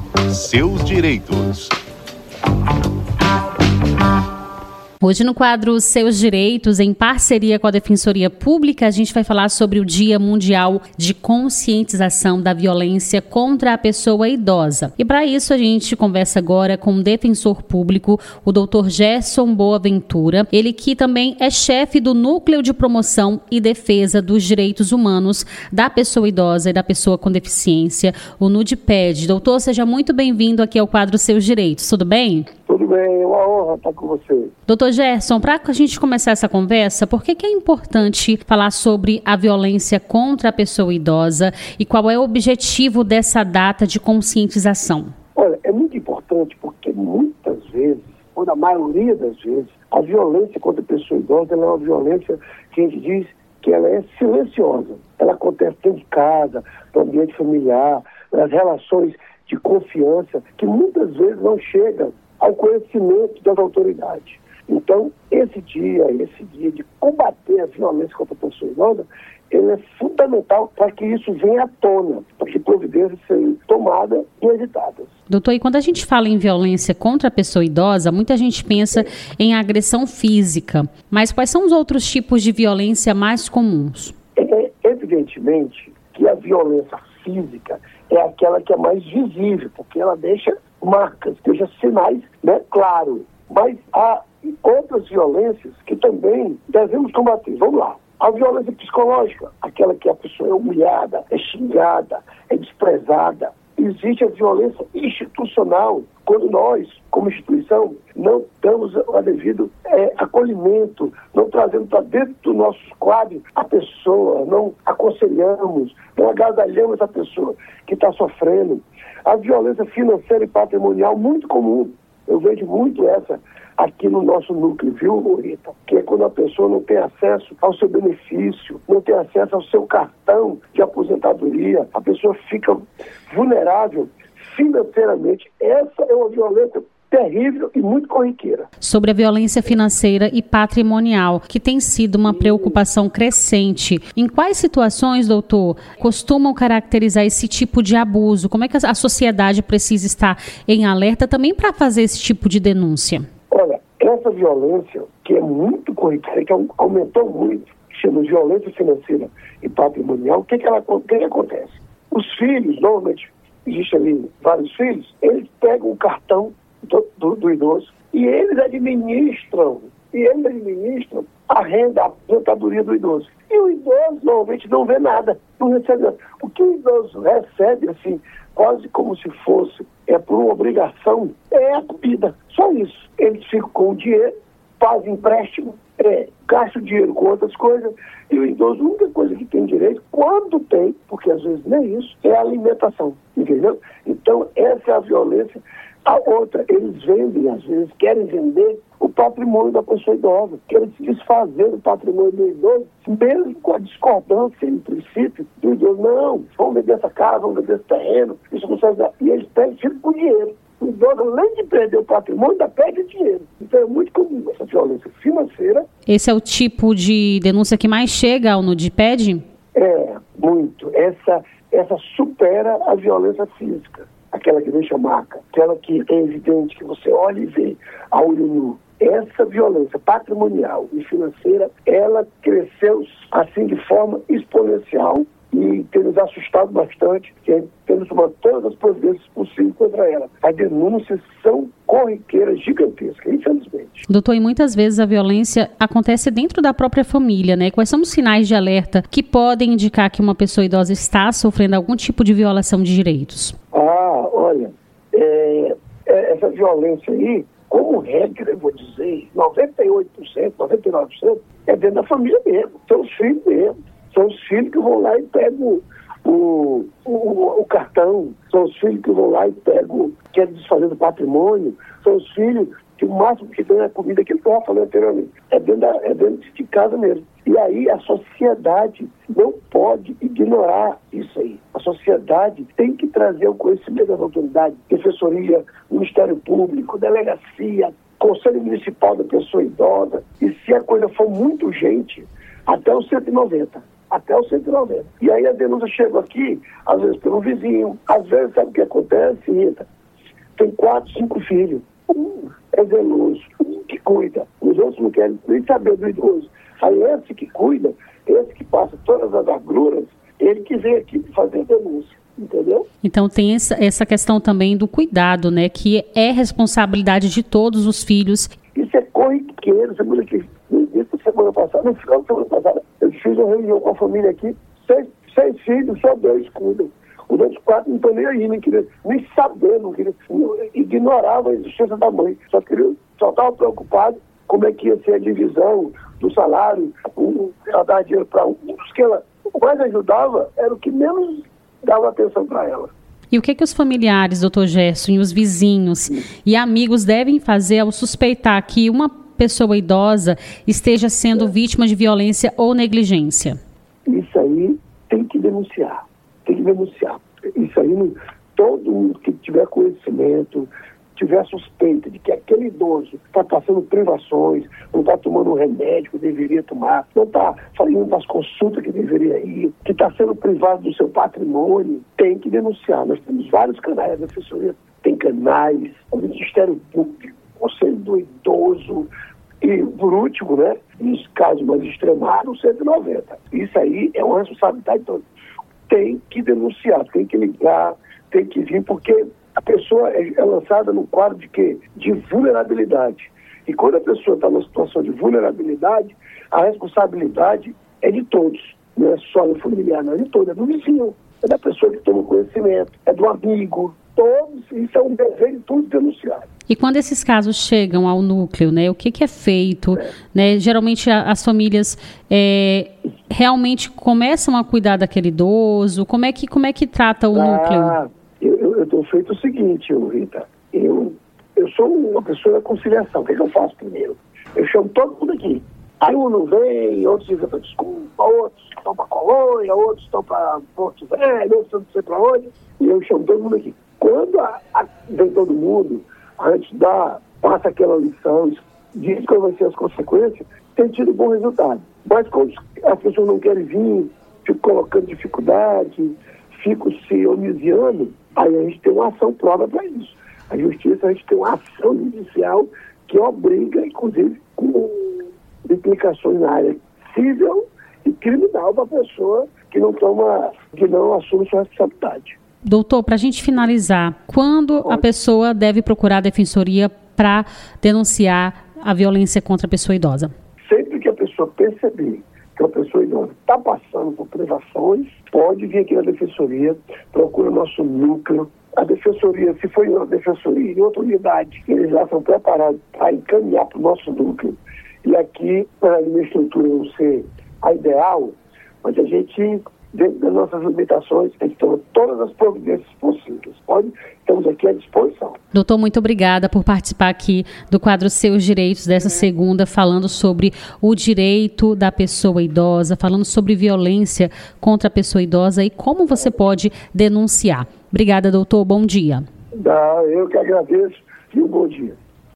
Seus direitos. Hoje no quadro Seus Direitos, em parceria com a Defensoria Pública, a gente vai falar sobre o Dia Mundial de Conscientização da Violência contra a Pessoa Idosa. E para isso a gente conversa agora com o defensor público, o Dr. Gerson Boaventura, ele que também é chefe do Núcleo de Promoção e Defesa dos Direitos Humanos da Pessoa Idosa e da Pessoa com Deficiência, o NUDPED. Doutor, seja muito bem-vindo aqui ao quadro Seus Direitos, tudo bem? Tudo bem, é uma honra estar com você. Doutor Gerson, para a gente começar essa conversa, por que é importante falar sobre a violência contra a pessoa idosa e qual é o objetivo dessa data de conscientização? Olha, é muito importante porque muitas vezes, ou na maioria das vezes, a violência contra a pessoa idosa ela é uma violência que a gente diz que ela é silenciosa. Ela acontece dentro de casa, no ambiente familiar, nas relações de confiança, que muitas vezes não chegam ao conhecimento das autoridades. Então, esse dia de combater a violência contra a pessoa idosa, ele é fundamental para que isso venha à tona, para que providências sejam tomadas e evitadas. Doutor, e quando a gente fala em violência contra a pessoa idosa, muita gente pensa em agressão física. Mas quais são os outros tipos de violência mais comuns? Evidentemente que a violência física é aquela que é mais visível, porque ela deixa marcas, deixa sinais, claro. Mas há outras violências que também devemos combater. Vamos lá. A violência psicológica, aquela que a pessoa é humilhada, é xingada, é desprezada. Existe a violência institucional, quando nós, como instituição, não damos o devido acolhimento, não trazemos para dentro do nosso quadro a pessoa, não aconselhamos, não agasalhamos a pessoa que está sofrendo. A violência financeira e patrimonial, muito comum. Eu vejo muito essa aqui no nosso núcleo, viu, Rita? Que é quando a pessoa não tem acesso ao seu benefício, não tem acesso ao seu cartão de aposentadoria, a pessoa fica vulnerável financeiramente. Essa é uma violência terrível e muito corriqueira. Sobre a violência financeira e patrimonial, que tem sido uma preocupação crescente. Em quais situações, doutor, costumam caracterizar esse tipo de abuso? Como é que a sociedade precisa estar em alerta também para fazer esse tipo de denúncia? Olha, essa violência, que é muito corriqueira, que aumentou muito, que chama violência financeira e patrimonial, o que acontece? Os filhos, normalmente, existem ali vários filhos, eles pegam o cartão do idoso e eles administram a renda, a aposentadoria do idoso. E o idoso normalmente não vê nada, não recebe nada. O que o idoso recebe, assim, quase como se fosse por uma obrigação, é a comida. Só isso. Eles ficam com o dinheiro, fazem empréstimo, gastam dinheiro com outras coisas, e o idoso, a única coisa que tem direito, quando tem, porque às vezes nem isso, é a alimentação. Entendeu? Então, essa é a violência. A outra, eles vendem, às vezes, querem vender o patrimônio da pessoa idosa, querem se desfazer do patrimônio do idoso, mesmo com a discordância em princípio do idoso. Não, vamos vender essa casa, vamos vender esse terreno, isso não serve. E eles pegam sempre com dinheiro. O idoso, além de perder o patrimônio, ainda perde o dinheiro. Então é muito comum essa violência financeira. Esse é o tipo de denúncia que mais chega ao NUDPED? Muito. Essa supera a violência física. Aquela que deixa marca, aquela que é evidente, que você olha e vê a olho nu. Essa violência patrimonial e financeira, ela cresceu assim de forma exponencial e tem nos assustado bastante, temos tomado todas as providências possíveis contra ela. As denúncias são corriqueiras gigantescas, infelizmente. Doutor, e muitas vezes a violência acontece dentro da própria família, né? Quais são os sinais de alerta que podem indicar que uma pessoa idosa está sofrendo algum tipo de violação de direitos? Olha, essa violência aí, como regra, eu vou dizer, 98%, 99% é dentro da família mesmo, são os filhos mesmo. São os filhos que vão lá e pegam o cartão, são os filhos que vão lá e pegam, querem desfazer do patrimônio, são os filhos que o máximo que tem é a comida que ele estava falando anteriormente. É dentro de casa mesmo. E aí a sociedade não pode ignorar isso aí. A sociedade tem que trazer o conhecimento das autoridades, Defensoria, Ministério Público, Delegacia, Conselho Municipal da Pessoa Idosa. E se a coisa for muito urgente, até o 190. E aí a denúncia chega aqui, às vezes pelo vizinho, às vezes sabe o que acontece, Rita? tem 4, 5 filhos. Um é zeloso, um que cuida. Os outros não querem nem saber do idoso. Aí esse que cuida, esse que passa todas as agruras, ele que vem aqui fazer denúncia, entendeu? Então tem essa questão também do cuidado, né? Que é responsabilidade de todos os filhos. Isso é corriqueiro. Semana passada, no final da semana passada, eu fiz uma reunião com a família aqui, 6 filhos, só 2 cuidam. Os outros 4 não estão nem aí, nem saber, ignorava a existência da mãe. Só estavam preocupados como é que ia ser a divisão do salário, ela dava dinheiro para um. O mais ajudava era o que menos dava atenção para ela. E o que os familiares, doutor Gerson, e os vizinhos e amigos devem fazer ao suspeitar que uma pessoa idosa esteja sendo vítima de violência ou negligência? Isso aí tem que denunciar. Isso aí, todo mundo que tiver conhecimento, tiver suspeita de que aquele idoso está passando privações, não está tomando o remédio que deveria tomar, não está fazendo as consultas que deveria ir, que está sendo privado do seu patrimônio, tem que denunciar. Nós temos vários canais, a Defensoria tem canais, o Ministério Público, o Conselho do Idoso, e, por último, né, nos casos mais extremados, 190. Isso aí é uma responsabilidade toda. Tem que denunciar, tem que ligar, tem que vir, porque a pessoa é lançada no quadro de quê? De vulnerabilidade. E quando a pessoa está numa situação de vulnerabilidade, a responsabilidade é de todos. Não é só do familiar, não é de todos, é do vizinho, é da pessoa que toma conhecimento, é do amigo. Todos, isso é um dever de todos denunciar. E quando esses casos chegam ao núcleo, né, o que é feito? Né? Geralmente as famílias realmente começam a cuidar daquele idoso. Como é que trata o núcleo? Eu tenho feito o seguinte, Rita. Eu sou uma pessoa da conciliação. O que eu faço primeiro? Eu chamo todo mundo aqui. Aí um não vem, outros dizem desculpa, outros estão para Colônia, outros estão para Porto Velho, outros não sei para onde. E eu chamo todo mundo aqui. Quando vem todo mundo, a gente passa aquela lição, diz quais vão ser as consequências, tem tido bom resultado. Mas quando as pessoas não querem vir, ficam colocando dificuldade, ficam se omisiando, aí a gente tem uma ação própria para isso. A justiça, a gente tem uma ação judicial que obriga, inclusive, com implicações na área civil e criminal para a pessoa que não assume sua responsabilidade. Doutor, para a gente finalizar, quando a pessoa deve procurar a defensoria para denunciar a violência contra a pessoa idosa? Sempre que a pessoa perceber que a pessoa idosa está passando por privações, pode vir aqui na defensoria, procura o nosso núcleo. A defensoria, se for uma defensoria em outra unidade, eles já são preparados para encaminhar para o nosso núcleo. E aqui, para a minha estrutura não ser a ideal, mas a gente, dentro das nossas limitações, a gente toma todas as providências possíveis. Estamos aqui à disposição. Doutor, muito obrigada por participar aqui do quadro Seus Direitos dessa segunda, falando sobre o direito da pessoa idosa, falando sobre violência contra a pessoa idosa e como você pode denunciar. Obrigada, doutor. Bom dia. Eu que agradeço e um bom dia.